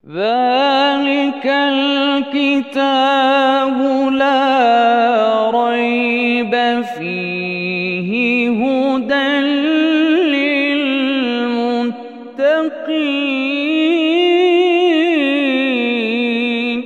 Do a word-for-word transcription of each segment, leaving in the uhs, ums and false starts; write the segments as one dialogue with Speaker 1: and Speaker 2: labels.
Speaker 1: ذلك الكتاب لا ريب فيه هدى للمتقين.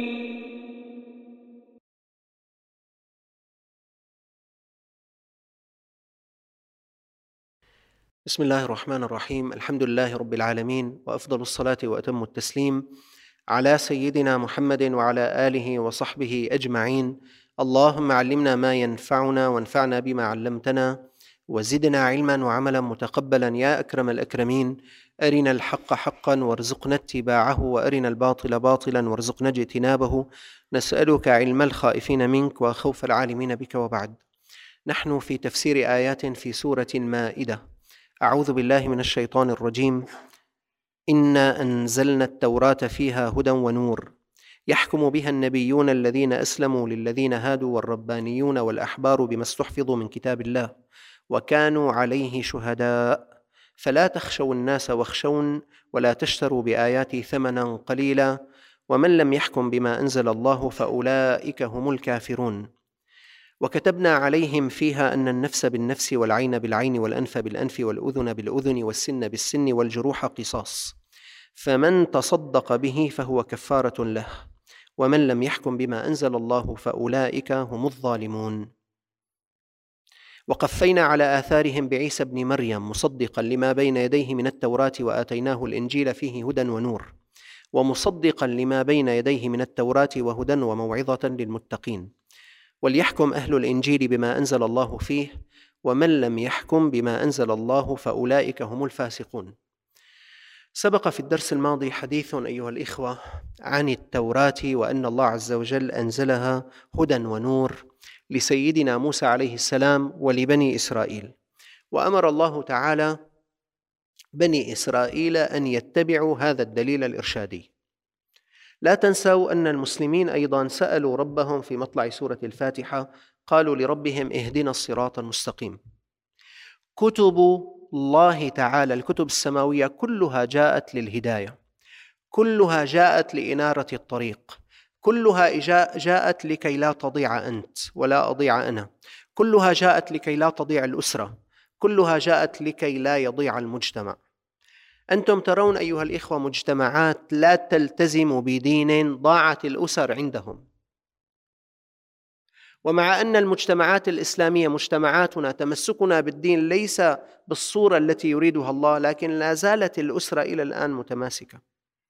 Speaker 2: بسم الله الرحمن الرحيم. الحمد لله رب العالمين، وأفضل الصلاة وأتم التسليم على سيدنا محمد وعلى آله وصحبه أجمعين. اللهم علمنا ما ينفعنا وانفعنا بما علمتنا، وزدنا علما وعملا متقبلا يا أكرم الأكرمين. أرنا الحق حقا وارزقنا اتباعه، وأرنا الباطل باطلا وارزقنا اجتنابه. نسألك علم الخائفين منك وخوف العالمين بك. وبعد، نحن في تفسير آيات في سورة المائدة. أعوذ بالله من الشيطان الرجيم. إنا أنزلنا التوراة فيها هدى ونور يحكم بها النبيون الذين أسلموا للذين هادوا والربانيون والأحبار بما استحفظوا من كتاب الله وكانوا عليه شهداء فلا تخشوا الناس واخشون ولا تشتروا بآياتي ثمنا قليلا ومن لم يحكم بما أنزل الله فأولئك هم الكافرون. وكتبنا عليهم فيها أن النفس بالنفس والعين بالعين والأنف بالأنف والأذن بالأذن والسن بالسن والجروح قصاص، فمن تصدق به فهو كفارة له، ومن لم يحكم بما أنزل الله فأولئك هم الظالمون. وقفينا على آثارهم بعيسى ابن مريم مصدقا لما بين يديه من التوراة وآتيناه الإنجيل فيه هدى ونور، ومصدقا لما بين يديه من التوراة وهدى وموعظة للمتقين. وليحكم أهل الإنجيل بما أنزل الله فيه، ومن لم يحكم بما أنزل الله فأولئك هم الفاسقون. سبق في الدرس الماضي حديث أيها الإخوة عن التوراة، وأن الله عز وجل أنزلها هدى ونور لسيدنا موسى عليه السلام ولبني إسرائيل، وأمر الله تعالى بني إسرائيل أن يتبعوا هذا الدليل الإرشادي. لا تنسوا أن المسلمين أيضا سألوا ربهم في مطلع سورة الفاتحة، قالوا لربهم اهدنا الصراط المستقيم. كتب الله تعالى، الكتب السماوية كلها جاءت للهداية، كلها جاءت لإنارة الطريق، كلها جاءت لكي لا تضيع أنت ولا أضيع أنا، كلها جاءت لكي لا تضيع الأسرة، كلها جاءت لكي لا يضيع المجتمع. أنتم ترون أيها الإخوة مجتمعات لا تلتزم بدين ضاعت الأسر عندهم، ومع أن المجتمعات الإسلامية مجتمعاتنا تمسكنا بالدين ليس بالصورة التي يريدها الله، لكن لا زالت الأسرة إلى الآن متماسكة.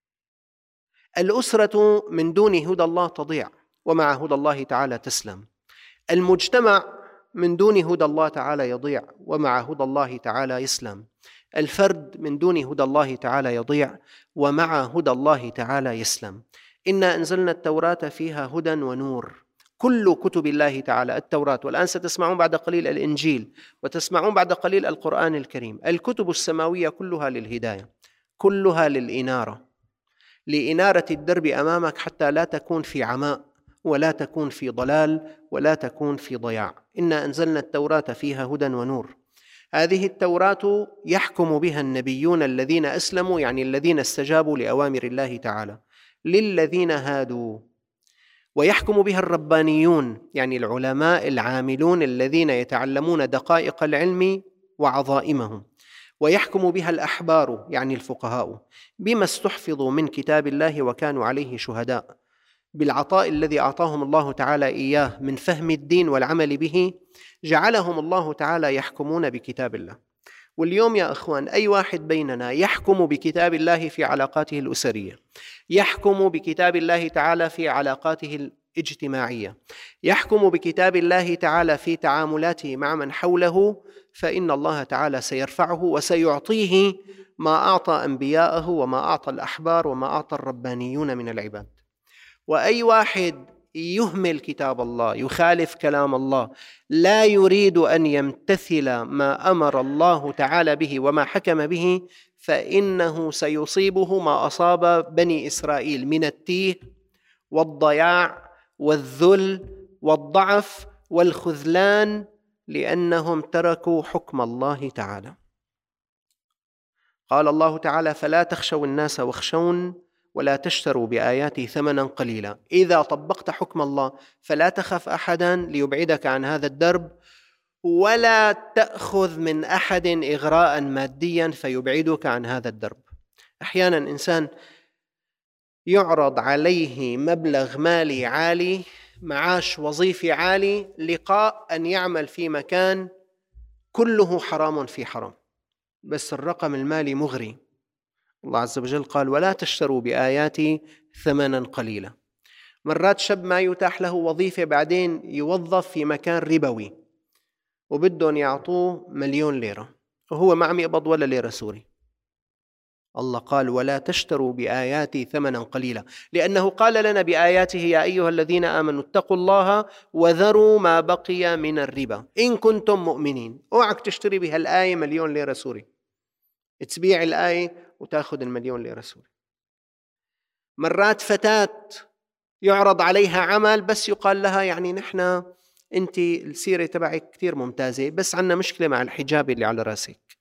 Speaker 2: الأسرة من دون هدى الله تضيع، ومع هدى الله تعالى تسلم. المجتمع من دون هدى الله تعالى يضيع، ومع هدى الله تعالى يسلم. الفرد من دون هدى الله تعالى يضيع، ومع هدى الله تعالى يسلم. إنا أنزلنا التوراة فيها هدى ونور، كل كتب الله تعالى التوراة، والآن ستسمعون بعد قليل الإنجيل، وتسمعون بعد قليل القرآن الكريم. الكتب السماوية كلها للهداية، كلها للإنارة، لإنارة الدرب أمامك حتى لا تكون في عماء ولا تكون في ضلال ولا تكون في ضياع. إنا أنزلنا التوراة فيها هدى ونور. هذه التوراة يحكم بها النبيون الذين أسلموا، يعني الذين استجابوا لأوامر الله تعالى، للذين هادوا. ويحكم بها الربانيون، يعني العلماء العاملون الذين يتعلمون دقائق العلم وعظائمهم. ويحكم بها الأحبار، يعني الفقهاء، بما استحفظوا من كتاب الله وكانوا عليه شهداء، بالعطاء الذي أعطاهم الله تعالى إياه من فهم الدين والعمل به، جعلهم الله تعالى يحكمون بكتاب الله. واليوم يا أخوان أي واحد بيننا يحكم بكتاب الله في علاقاته الأسرية، يحكم بكتاب الله تعالى في علاقاته الاجتماعية، يحكم بكتاب الله تعالى في تعاملاته مع من حوله، فإن الله تعالى سيرفعه وسيعطيه ما أعطى أنبياءه وما أعطى الأحبار وما أعطى الربانيون من العباد. وأي واحد يهمل كتاب الله، يخالف كلام الله، لا يريد أن يمتثل ما أمر الله تعالى به وما حكم به، فإنه سيصيبه ما أصاب بني إسرائيل من التيه والضياع والذل والضعف والخذلان، لأنهم تركوا حكم الله تعالى. قال الله تعالى: فلا تخشوا الناس واخشون ولا تشتروا بآياتي ثمنا قليلا. إذا طبقت حكم الله فلا تخف أحدا ليبعدك عن هذا الدرب، ولا تأخذ من أحد إغراء ماديا فيبعدك عن هذا الدرب. أحيانا إنسان يعرض عليه مبلغ مالي عالي، معاش وظيفي عالي، لقاء أن يعمل في مكان كله حرام في حرام، بس الرقم المالي مغري. الله عز وجل قال ولا تشتروا بآياتي ثمنا قليلا. مرات شاب ما يتاح له وظيفة بعدين يوظف في مكان ربوي وبدهم يعطوه مليون ليرة وهو ما عم يقبض ولا ليرة سوري. الله قال ولا تشتروا بآياتي ثمنا قليلا، لأنه قال لنا بآياته يا أيها الذين آمنوا اتقوا الله وذروا ما بقي من الربا إن كنتم مؤمنين. اوعك تشتري بهالآية مليون ليرة سوري، تبيع الآية وتأخذ المليون ليرة سوري. مرات فتاة يعرض عليها عمل بس يقال لها يعني نحن أنت السيرة تبعك كتير ممتازة بس عنا مشكلة مع الحجاب اللي على راسك.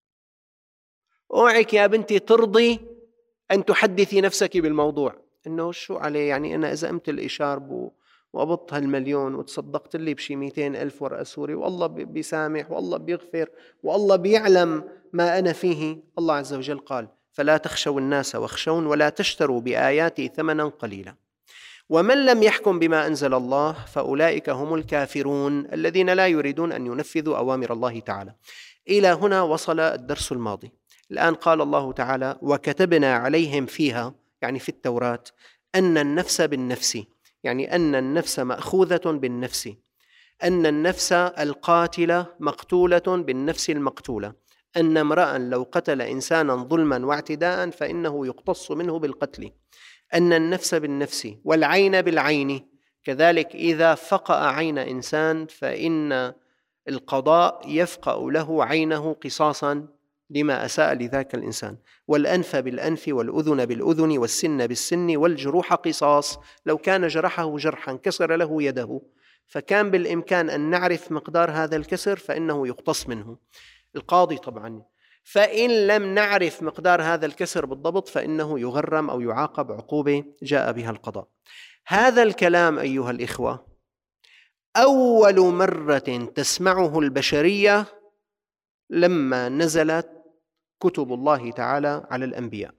Speaker 2: اوعك يا بنتي ترضي أن تحدثي نفسك بالموضوع إنه شو عليه، يعني أنا إذا قمت الإشارب وقبضت هالمليون وتصدقت لي بشي مئتين ألف ورقة سوري والله بيسامح والله بيغفر والله بيعلم ما أنا فيه. الله عز وجل قال فلا تخشوا الناس واخشون ولا تشتروا بآياتي ثمنا قليلا ومن لم يحكم بما أنزل الله فأولئك هم الكافرون الذين لا يريدون أن ينفذوا أوامر الله تعالى. إلى هنا وصل الدرس الماضي. الآن قال الله تعالى وكتبنا عليهم فيها، يعني في التوراة، أن النفس بالنفس، يعني أن النفس مأخوذة بالنفس، أن النفس القاتلة مقتولة بالنفس المقتولة، أن امرأ لو قتل إنسانا ظلما واعتداء فإنه يقتص منه بالقتل، أن النفس بالنفس والعين بالعين، كذلك إذا فقأ عين إنسان فإن القضاء يفقأ له عينه قصاصا لما أساء لذاك الإنسان، والأنف بالأنف والأذن بالأذن والسن بالسن والجروح قصاص، لو كان جرحه جرحا كسر له يده فكان بالإمكان أن نعرف مقدار هذا الكسر فإنه يقتص منه القاضي طبعا، فإن لم نعرف مقدار هذا الكسر بالضبط فإنه يغرم أو يعاقب عقوبة جاء بها القضاء. هذا الكلام أيها الإخوة أول مرة تسمعه البشرية لما نزلت كتب الله تعالى على الأنبياء.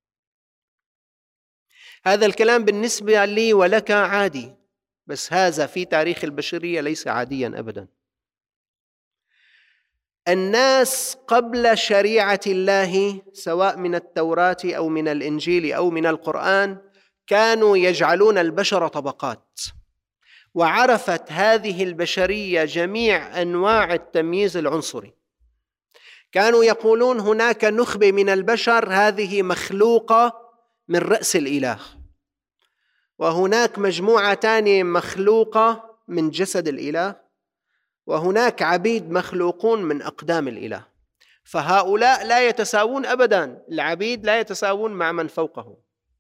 Speaker 2: هذا الكلام بالنسبة لي ولك عادي، بس هذا في تاريخ البشرية ليس عاديا أبدا. الناس قبل شريعة الله سواء من التوراة أو من الإنجيل أو من القرآن كانوا يجعلون البشر طبقات، وعرفت هذه البشرية جميع أنواع التمييز العنصري. كانوا يقولون هناك نخبة من البشر هذه مخلوقة من رأس الإله، وهناك مجموعة تانية مخلوقة من جسد الإله، وهناك عبيد مخلوقون من أقدام الإله. فهؤلاء لا يتساوون أبدا، العبيد لا يتساوون مع من فوقه.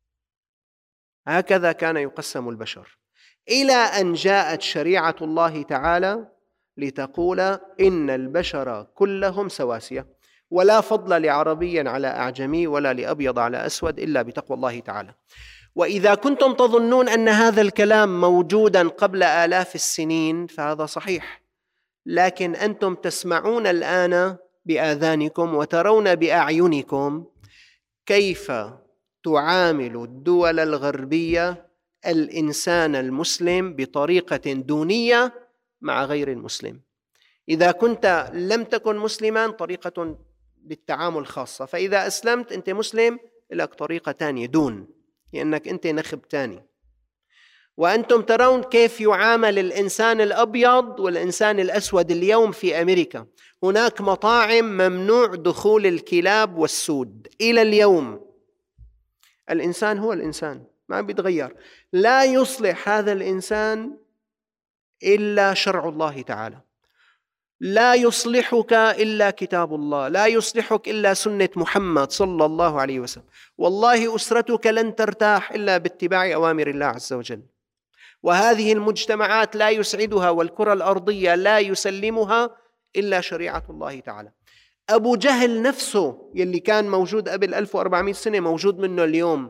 Speaker 2: هكذا كان يقسم البشر، إلى أن جاءت شريعة الله تعالى لتقول إن البشر كلهم سواسية، ولا فضل لعربي على أعجمي ولا لأبيض على أسود إلا بتقوى الله تعالى. وإذا كنتم تظنون أن هذا الكلام موجودا قبل آلاف السنين فهذا صحيح، لكن أنتم تسمعون الآن بآذانكم وترون بأعينكم كيف تعامل الدول الغربية الإنسان المسلم بطريقة دونية مع غير المسلم. إذا كنت لم تكن مسلما طريقة للتعامل خاصة، فإذا أسلمت أنت مسلم لك طريقة تانية دون، لأنك أنت نخب تاني. وأنتم ترون كيف يعامل الإنسان الأبيض والإنسان الأسود اليوم في أمريكا. هناك مطاعم ممنوع دخول الكلاب والسود إلى اليوم. الإنسان هو الإنسان، ما بيتغير. لا يصلح هذا الإنسان إلا شرع الله تعالى، لا يصلحك إلا كتاب الله، لا يصلحك إلا سنة محمد صلى الله عليه وسلم. والله أسرتك لن ترتاح إلا باتباع أوامر الله عز وجل. وهذه المجتمعات لا يسعدها والكرة الأرضية لا يسلمها إلا شريعة الله تعالى. أبو جهل نفسه يلي كان موجود قبل ألف وأربعمائة سنة موجود منه اليوم،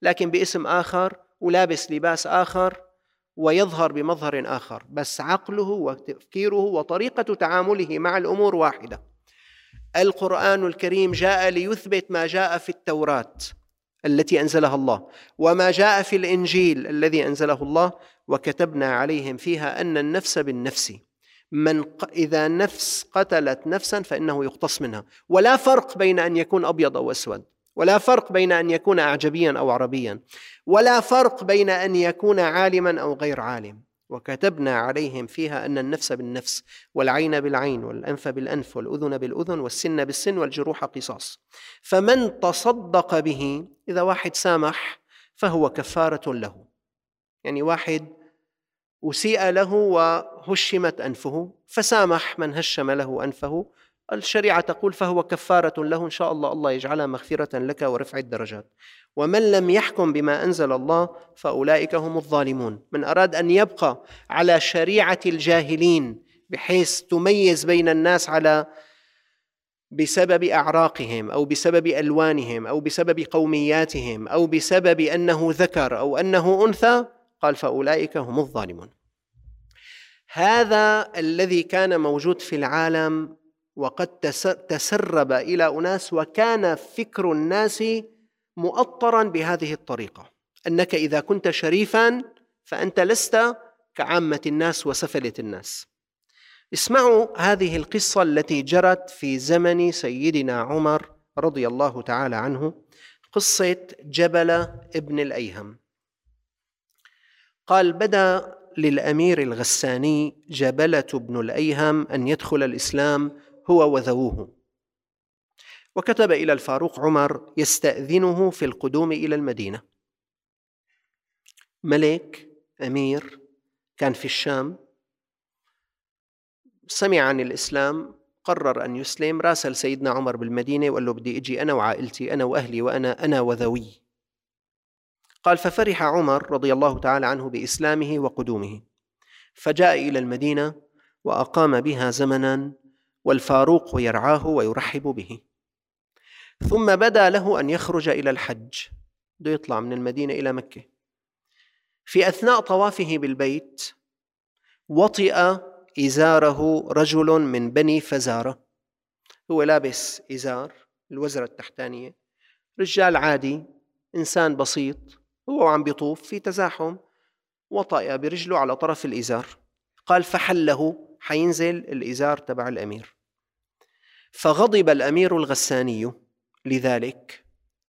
Speaker 2: لكن باسم آخر ولابس لباس آخر ويظهر بمظهر آخر، بس عقله وتفكيره وطريقة تعامله مع الأمور واحدة. القرآن الكريم جاء ليثبت ما جاء في التوراة التي أنزلها الله وما جاء في الإنجيل الذي أنزله الله، وكتبنا عليهم فيها أن النفس بالنفس، من إذا نفس قتلت نفسا فإنه يقتص منها، ولا فرق بين أن يكون أبيض أو أسود، ولا فرق بين أن يكون أعجميا أو عربيا، ولا فرق بين أن يكون عالما أو غير عالم. وكتبنا عليهم فيها أن النفس بالنفس والعين بالعين والأنف بالأنف والأذن بالأذن والسن بالسن والجروح قصاص، فمن تصدق به، إذا واحد سامح فهو كفارة له، يعني واحد أسيء له وهشمت أنفه فسامح من هشم له أنفه، الشريعة تقول فهو كفارة له، إن شاء الله الله يجعلها مغفرة لك ورفع الدرجات. ومن لم يحكم بما أنزل الله فأولئك هم الظالمون. من أراد أن يبقى على شريعة الجاهلين بحيث تميز بين الناس على بسبب أعراقهم أو بسبب ألوانهم أو بسبب قومياتهم أو بسبب أنه ذكر أو أنه أنثى، قال فأولئك هم الظالمون. هذا الذي كان موجود في العالم، وقد تسرب إلى أناس، وكان فكر الناس مؤطرا بهذه الطريقة، أنك إذا كنت شريفا فأنت لست كعامة الناس وسفلة الناس. اسمعوا هذه القصة التي جرت في زمن سيدنا عمر رضي الله تعالى عنه، قصة جبلة ابن الأيهم. قال بدا للأمير الغساني جبلة بن الأيهم أن يدخل الإسلام هو وذووه، وكتب إلى الفاروق عمر يستأذنه في القدوم إلى المدينة. ملك أمير كان في الشام، سمع عن الإسلام، قرر أن يسلم، راسل سيدنا عمر بالمدينة وقال له بدي أجي أنا وعائلتي، أنا وأهلي وأنا أنا وذوي. قال ففرح عمر رضي الله تعالى عنه بإسلامه وقدومه، فجاء إلى المدينة وأقام بها زمنا، والفاروق يرعاه ويرحب به. ثم بدا له أن يخرج إلى الحج، بده يطلع من المدينة إلى مكة. في أثناء طوافه بالبيت وطئ إزاره رجل من بني فزارة، هو لابس إزار الوزرة التحتانية، رجال عادي، إنسان بسيط، هو عم بيطوف في تزاحم، وطأ برجله على طرف الإزار. قال فحله، حينزل الإزار تبع الأمير. فغضب الأمير الغساني لذلك،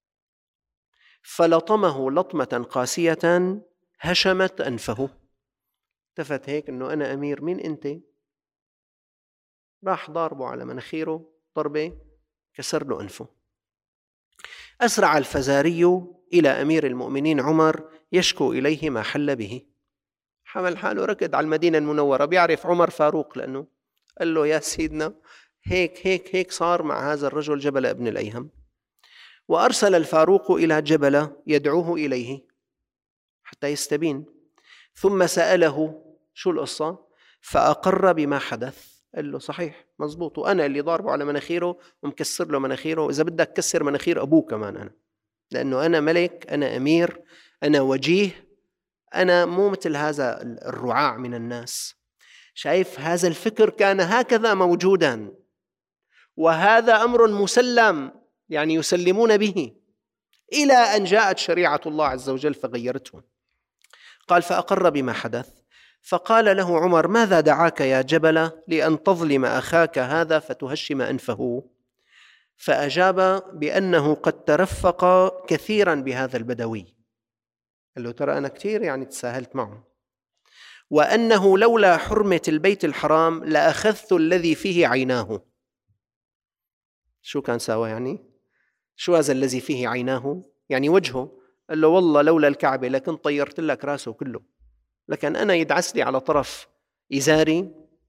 Speaker 2: فلطمه لطمة قاسية هشمت أنفه. التفت هيك إنه أنا أمير، مين أنت؟ راح ضاربه على مناخيره ضربة كسر له أنفه. أسرع الفزاري إلى أمير المؤمنين عمر يشكو إليه ما حل به. حمل حاله ركض على المدينة المنورة، بيعرف عمر فاروق، لأنه قال له يا سيدنا هيك هيك هيك صار مع هذا الرجل جبل ابن الأيهم. وأرسل الفاروق إلى جبل يدعوه إليه حتى يستبين، ثم سأله شو القصة، فأقر بما حدث. قال له صحيح مزبوط، وأنا اللي ضاربه على مناخيره ومكسر له مناخيره، إذا بدك كسر مناخير أبوه كمان أنا، لأنه أنا ملك، أنا أمير، أنا وجيه، أنا مو مثل هذا الرعاع من الناس. شايف هذا الفكر كان هكذا موجودا، وهذا أمر مسلم، يعني يسلمون به، إلى أن جاءت شريعة الله عز وجل فغيرته. قال فأقر بما حدث، فقال له عمر ماذا دعاك يا جبل لأن تظلم أخاك هذا فتهشم أنفه؟ فأجاب بأنه قد ترفق كثيرا بهذا البدوي، قال له ترى أنا كثير يعني تساهلت معه، وأنه لولا حرمة البيت الحرام لأخذت الذي فيه عيناه. شو كان سوى يعني؟ شو هذا الذي فيه عيناه؟ يعني وجهه. قال له والله لولا الكعبة لكن طيرت لك راسه كله، لكن أنا يدعس لي على طرف إزاري.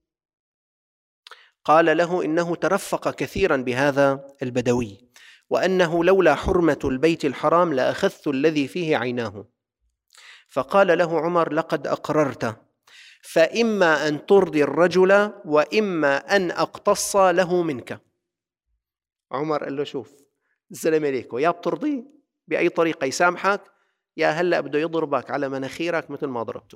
Speaker 2: قال له إنه ترفق كثيرا بهذا البدوي، وأنه لولا حرمة البيت الحرام لأخذت الذي فيه عيناه. فقال له عمر لقد أقررت، فإما أن ترضي الرجل وإما أن أقتص له منك. عمر قال له شوف الزلمة ليكو، يا بترضيه بأي طريقة يسامحك يا هلأ بده يضربك على مناخيرك مثل ما ضربته.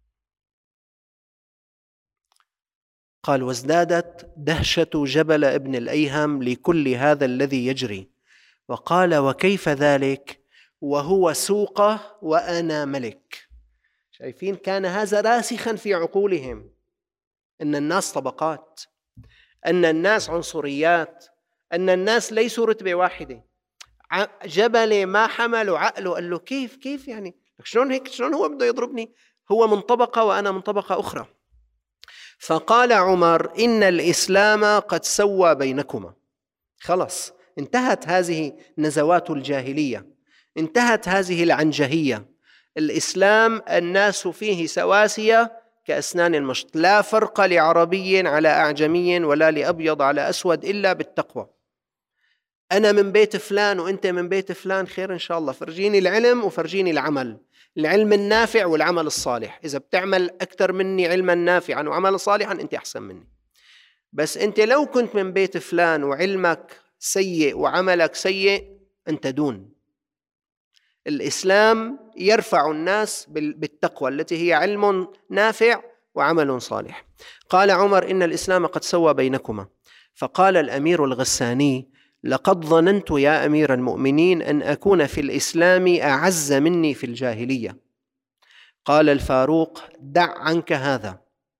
Speaker 2: قال: وازدادت دهشة جبل ابن الأيهم لكل هذا الذي يجري، وقال: وكيف ذلك وهو سوقه وأنا ملك. شايفين؟ كان هذا راسخا في عقولهم، أن الناس طبقات، أن الناس عنصريات، أن الناس ليسوا رتبة واحدة. جبل ما حمله عقله، قال له كيف كيف يعني شلون هيك؟ شلون هو بده يضربني؟ هو من طبقة وأنا من طبقة أخرى. فقال عمر: إن الإسلام قد سوى بينكما. خلص، انتهت هذه نزوات الجاهلية، انتهت هذه العنجهية. الإسلام الناس فيه سواسية كأسنان المشط، لا فرق لعربي على أعجمي ولا لأبيض على أسود إلا بالتقوى. أنا من بيت فلان وأنت من بيت فلان، خير إن شاء الله، فرجيني العلم وفرجيني العمل، العلم النافع والعمل الصالح. إذا بتعمل أكثر مني علما نافعا وعملا صالحا أنت أحسن مني. بس أنت لو كنت من بيت فلان وعلمك سيء وعملك سيء، أنت دون. الإسلام يرفع الناس بالتقوى التي هي علم نافع وعمل صالح. قال عمر: إن الإسلام قد سوى بينكما. فقال الأمير الغساني: لقد ظننت يا أمير المؤمنين أن أكون في الإسلام أعز مني في الجاهلية. قال الفاروق: دع عنك هذا،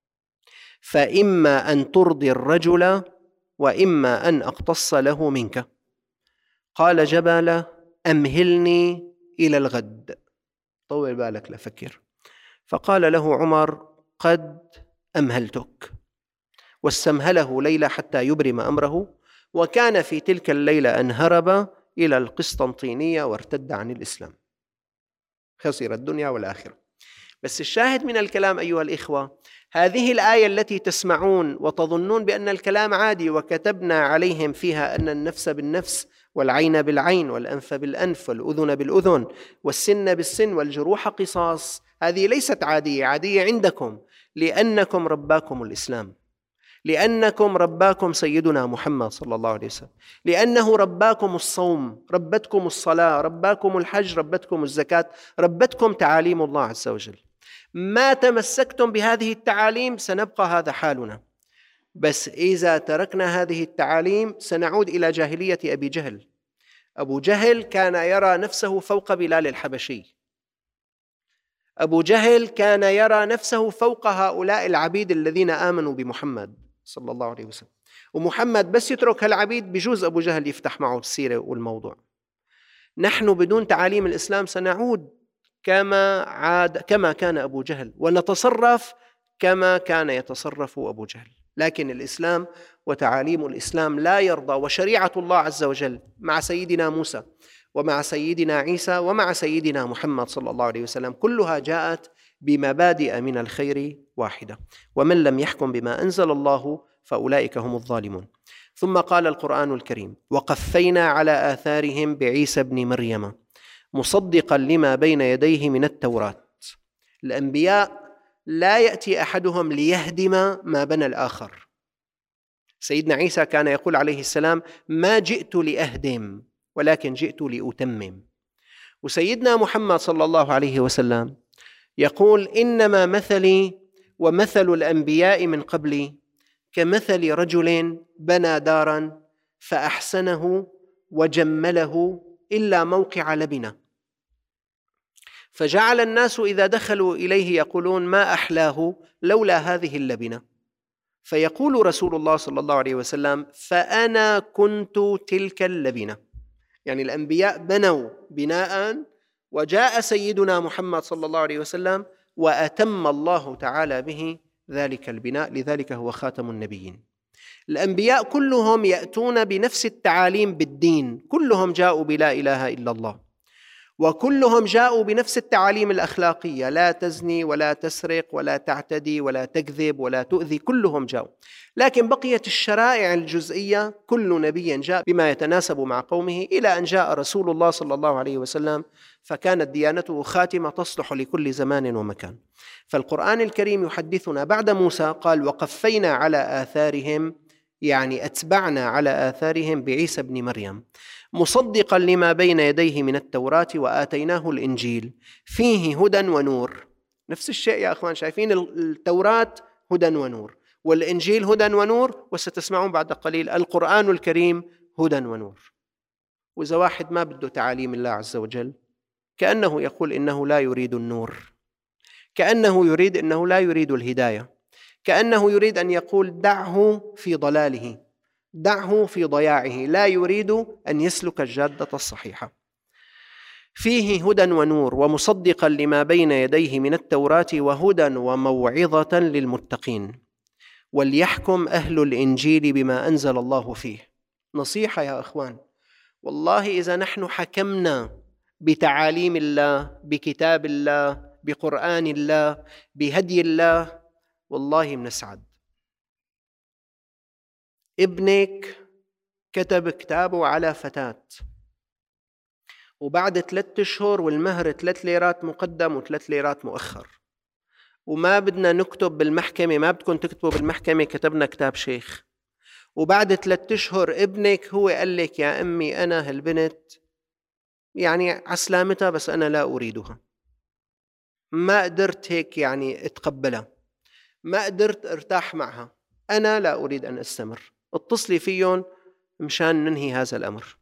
Speaker 2: فإما أن ترضي الرجل وإما أن أقتص له منك. قال جبل: أمهلني إلى الغد، طول بالك لفكر. فقال له عمر: قد أمهلتك. واستمهله ليلة حتى يبرم أمره، وكان في تلك الليلة أن هرب إلى القسطنطينية وارتد عن الإسلام، خسر الدنيا والآخرة. بس الشاهد من الكلام أيها الإخوة، هذه الآية التي تسمعون وتظنون بأن الكلام عادي، وكتبنا عليهم فيها أن النفس بالنفس والعين بالعين والأنف بالأنف والأذن بالأذن والسن بالسن والجروح قصاص، هذه ليست عادية، عادية عندكم لأنكم رباكم الإسلام، لأنكم رباكم سيدنا محمد صلى الله عليه وسلم، لأنه رباكم الصوم، ربتكم الصلاة، رباكم الحج، ربتكم الزكاة، ربتكم تعاليم الله عز وجل. ما تمسكتم بهذه التعاليم سنبقى هذا حالنا، بس إذا تركنا هذه التعاليم سنعود إلى جاهلية أبي جهل. أبو جهل كان يرى نفسه فوق بلال الحبشي، أبو جهل كان يرى نفسه فوق هؤلاء العبيد الذين آمنوا بمحمد صلى الله عليه وسلم، ومحمد بس يترك هالعبيد بجوز أبو جهل يفتح معه السيرة والموضوع. نحن بدون تعاليم الإسلام سنعود كما عاد كما كان أبو جهل، ونتصرف كما كان يتصرف أبو جهل. لكن الإسلام وتعاليم الإسلام لا يرضى، وشريعة الله عز وجل مع سيدنا موسى ومع سيدنا عيسى ومع سيدنا محمد صلى الله عليه وسلم كلها جاءت بمبادئ من الخير واحدة: ومن لم يحكم بما أنزل الله فأولئك هم الظالمون. ثم قال القرآن الكريم: وقفينا على آثارهم بعيسى ابن مريم مصدقا لما بين يديه من التوراة. الأنبياء لا يأتي أحدهم ليهدم ما بنى الآخر. سيدنا عيسى كان يقول عليه السلام: ما جئت لأهدم ولكن جئت لأتمم. وسيدنا محمد صلى الله عليه وسلم يقول: إنما مثلي ومثل الأنبياء من قبلي كمثل رجل بنى دارا فأحسنه وجمله إلا موقع لبنة، فجعل الناس إذا دخلوا إليه يقولون: ما أحلاه لولا هذه اللبنة. فيقول رسول الله صلى الله عليه وسلم: فأنا كنت تلك اللبنة. يعني الأنبياء بنوا بناء، وجاء سيدنا محمد صلى الله عليه وسلم وأتم الله تعالى به ذلك البناء، لذلك هو خاتم النبيين. الأنبياء كلهم يأتون بنفس التعاليم بالدين، كلهم جاءوا بلا إله إلا الله، وكلهم جاءوا بنفس التعاليم الأخلاقية: لا تزني ولا تسرق ولا تعتدي ولا تكذب ولا تؤذي، كلهم جاءوا. لكن بقيت الشرائع الجزئية كل نبي جاء بما يتناسب مع قومه، إلى أن جاء رسول الله صلى الله عليه وسلم فكانت ديانته خاتمة تصلح لكل زمان ومكان. فالقرآن الكريم يحدثنا بعد موسى قال: وقفينا على آثارهم، يعني أتبعنا على آثارهم بعيسى ابن مريم مصدقا لما بين يديه من التوراة وآتيناه الإنجيل فيه هدى ونور. نفس الشيء يا أخوان، شايفين التوراة هدى ونور، والإنجيل هدى ونور، وستسمعون بعد قليل القرآن الكريم هدى ونور. وإذا واحد ما بده تعاليم الله عز وجل كأنه يقول إنه لا يريد النور، كأنه يريد إنه لا يريد الهداية، كأنه يريد أن يقول دعه في ضلاله، دعه في ضياعه، لا يريد أن يسلك الجادة الصحيحة. فيه هدى ونور ومصدقا لما بين يديه من التوراة وهدى وموعظة للمتقين وليحكم أهل الإنجيل بما أنزل الله فيه. نصيحة يا أخوان، والله إذا نحن حكمنا بتعاليم الله، بكتاب الله، بقرآن الله، بهدي الله، والله بنسعد. ابنك كتب كتابه على فتاة، وبعد ثلاثة أشهر والمهر ثلاث ليرات مقدم وثلاث ليرات مؤخر، وما بدنا نكتب بالمحكمة، ما بدكم تكتبوا بالمحكمة، كتبنا كتاب شيخ. وبعد ثلاثة أشهر ابنك هو قال لك يا أمي أنا هالبنت يعني عسلامتها بس أنا لا أريدها، ما قدرت هيك يعني أتقبلها، ما قدرت ارتاح معها، أنا لا أريد أن أستمر، اتصلي فيهم مشان ننهي هذا الأمر.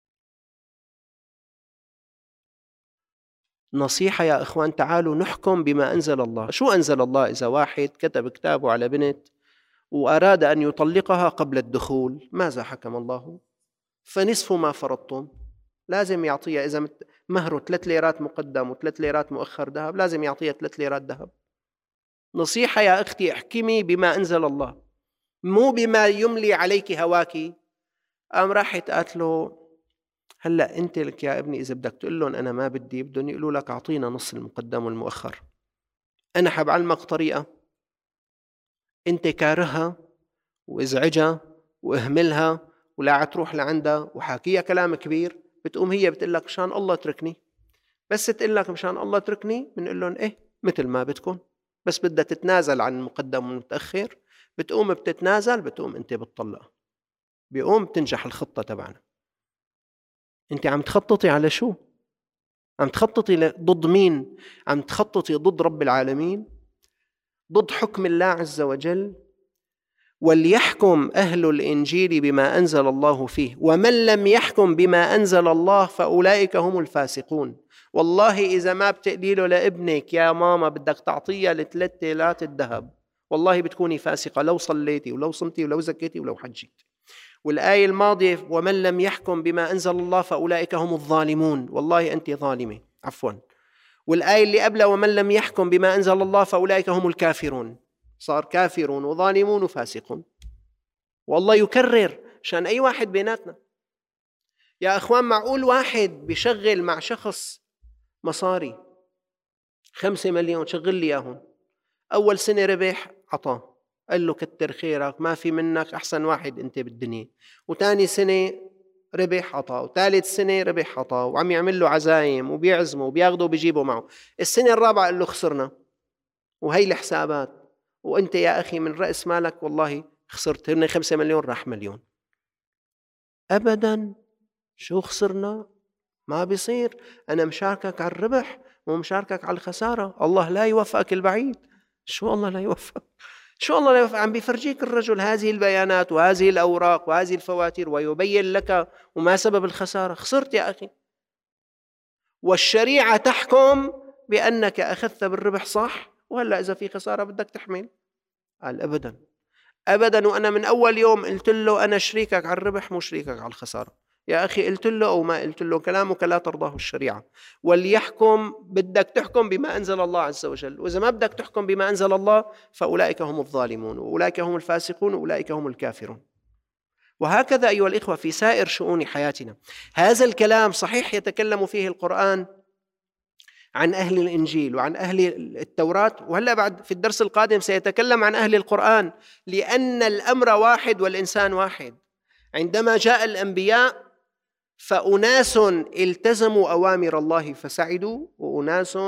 Speaker 2: نصيحة يا إخوان، تعالوا نحكم بما أنزل الله. شو أنزل الله؟ إذا واحد كتب كتابه على بنت وأراد أن يطلقها قبل الدخول، ماذا حكم الله؟ فنصف ما فرضتم، لازم يعطيها، إذا مهره ثلاث ليرات مقدم وثلاث ليرات مؤخر ذهب، لازم يعطيها ثلاث ليرات ذهب. نصيحة يا أختي، احكمي بما أنزل الله، مو بما يملي عليك هواك. قام راحت قالت له هلأ أنت لك يا ابني إذا بدك تقول لهم أنا ما بدي، بدهم يقولوا لك أعطينا نص المقدم والمؤخر. أنا حبعلمك طريقة، أنت كارهها وإزعجها وإهملها ولا تروح لعندها وحاكيها كلام كبير، بتقوم هي بتقول لك مشان الله تركني. بس تقول لك مشان الله تركني، بنقول لهم إيه مثل ما بدكم، بس بدها تتنازل عن المقدم والمتأخر، بتقوم بتتنازل، بتقوم أنت بتطلق، بيقوم بتنجح الخطة تبعنا. أنت عم تخططي على شو؟ عم تخططي ضد مين؟ عم تخططي ضد رب العالمين، ضد حكم الله عز وجل. وليحكم أهل الإنجيل بما أنزل الله فيه ومن لم يحكم بما أنزل الله فأولئك هم الفاسقون. والله إذا ما بتقلي له لابنك يا ماما بدك تعطيها لثلاث ليلات الذهب، والله بتكوني فاسقة، لو صليتي ولو صمتي ولو زكيتي ولو حجيت. والآية الماضية ومن لم يحكم بما أنزل الله فأولئك هم الظالمون، والله أنت ظالمة، عفوا. والآية اللي قبلها ومن لم يحكم بما أنزل الله فأولئك هم الكافرون، صار كافرون وظالمون وفاسقون. والله يكرر شان أي واحد بيناتنا. يا أخوان، معقول واحد بيشغل مع شخص مصاري خمسة مليون، شغل لي ياهم، أول سنة ربح عطاه، قال له كتر خيرك ما في منك، أحسن واحد أنت بالدنيا. وتاني سنة ربح عطاه، وثالث سنة ربح عطاه، وعم يعمل له عزايم وبيعزمه وبياخده وبيجيبه معه. السنة الرابعة قال له خسرنا، وهي الحسابات، وأنت يا أخي من رأس مالك والله خسرت، هن خمسة مليون راح مليون. أبدا، شو خسرنا؟ ما بيصير، أنا مشاركك على الربح ومشاركك على الخسارة. الله لا يوفقك البعيد. شو الله لا يوفق؟ شو الله لا يوفق؟ عم بيفرجيك الرجل هذه البيانات وهذه الأوراق وهذه الفواتير ويبين لك وما سبب الخسارة. خسرت يا أخي. والشريعة تحكم بأنك أخذت بالربح صح، وهلأ إذا في خسارة بدك تحمل. قال أبدا أبدا، وأنا من أول يوم قلت له أنا شريكك على الربح مو شريكك على الخسارة. يا أخي قلت له أو ما قلت له، كلامك لا ترضاه الشريعة. وليحكم، بدك تحكم بما أنزل الله عز وجل، وإذا ما بدك تحكم بما أنزل الله فأولئك هم الظالمون وأولئك هم الفاسقون وأولئك هم الكافرون. وهكذا أيها الإخوة في سائر شؤون حياتنا. هذا الكلام صحيح يتكلم فيه القرآن عن أهل الإنجيل وعن أهل التوراة، وهلأ بعد في الدرس القادم سيتكلم عن أهل القرآن، لأن الأمر واحد والإنسان واحد. عندما جاء الأنبياء فأناس التزموا أوامر الله فسعدوا، وأناس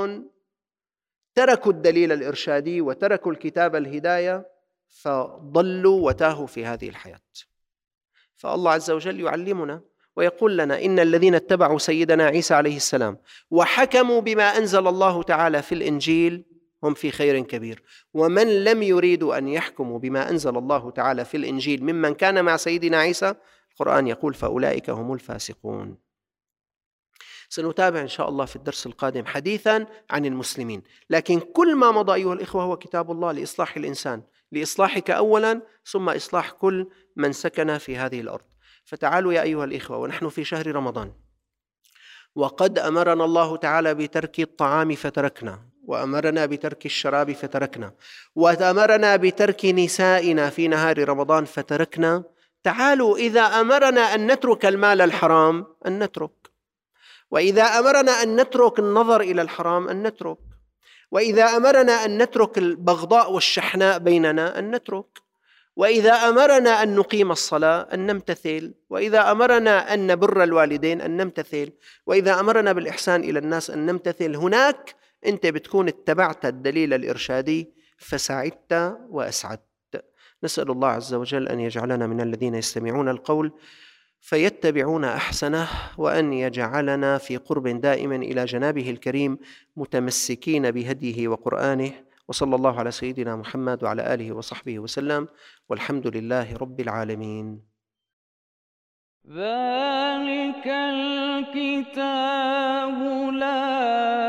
Speaker 2: تركوا الدليل الإرشادي وتركوا الكتاب الهداية فضلوا وتاهوا في هذه الحياة. فالله عز وجل يعلمنا ويقول لنا إن الذين اتبعوا سيدنا عيسى عليه السلام وحكموا بما أنزل الله تعالى في الإنجيل هم في خير كبير، ومن لم يريدوا أن يحكموا بما أنزل الله تعالى في الإنجيل ممن كان مع سيدنا عيسى، القرآن يقول فأولئك هم الفاسقون. سنتابع إن شاء الله في الدرس القادم حديثا عن المسلمين، لكن كل ما مضى أيها الإخوة هو كتاب الله لإصلاح الإنسان، لإصلاحك أولا ثم إصلاح كل من سكن في هذه الأرض. فتعالوا يا أيها الإخوة، ونحن في شهر رمضان، وقد أمرنا الله تعالى بترك الطعام فتركنا، وأمرنا بترك الشراب فتركنا، وأمرنا بترك نسائنا في نهار رمضان فتركنا. تعالوا إذا أمرنا أن نترك المال الحرام أن نترك، وإذا أمرنا أن نترك النظر إلى الحرام أن نترك، وإذا أمرنا أن نترك البغضاء والشحناء بيننا أن نترك، وإذا أمرنا أن نقيم الصلاة أن نمتثل، وإذا أمرنا أن نبر الوالدين أن نمتثل، وإذا أمرنا بالإحسان إلى الناس أن نمتثل. هناك أنت بتكون اتبعت الدليل الإرشادي فسعدت وأسعدت. نسأل الله عز وجل أن يجعلنا من الذين يستمعون القول فيتبعون أحسنه، وأن يجعلنا في قرب دائما إلى جنابه الكريم متمسكين بهديه وقرآنه. وصلى الله على سيدنا محمد وعلى آله وصحبه وسلم، والحمد لله رب العالمين.
Speaker 1: ذلك الكتاب لا